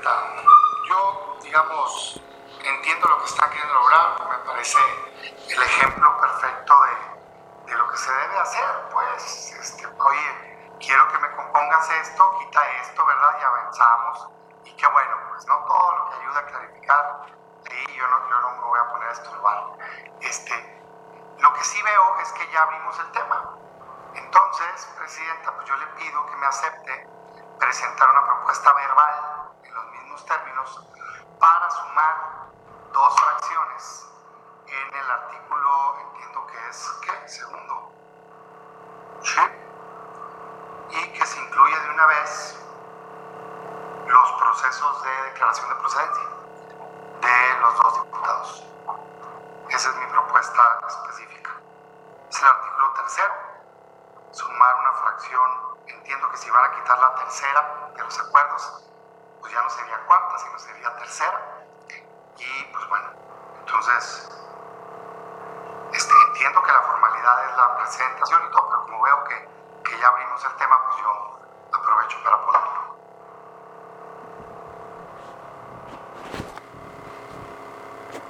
Presidenta. Yo, digamos, entiendo lo que están queriendo lograr, me parece el ejemplo perfecto de lo que se debe hacer, pues, oye, quiero que me compongas esto, quita esto, ¿verdad? Y avanzamos, y qué bueno, pues, ¿no? Todo lo que ayuda a clarificar, sí, yo no me voy a poner a estorbar. Lo que sí veo es que ya abrimos el tema. Entonces, Presidenta, pues yo le pido que me acepte presentar una propuesta verbal en los mismos términos para sumar 2 fracciones en el artículo, entiendo que es, ¿qué? Segundo. Sí. Y que se incluya de una vez los procesos de declaración de procedencia de los 2 diputados. Esa es mi propuesta específica. Es el artículo 3, sumar una fracción. Entiendo que si van a quitar la tercera de los acuerdos, pues ya no sería cuarta, sino sería tercera. Y pues bueno, entonces entiendo que la formalidad es la presentación y todo, pero como veo que ya abrimos el tema, pues yo aprovecho para poner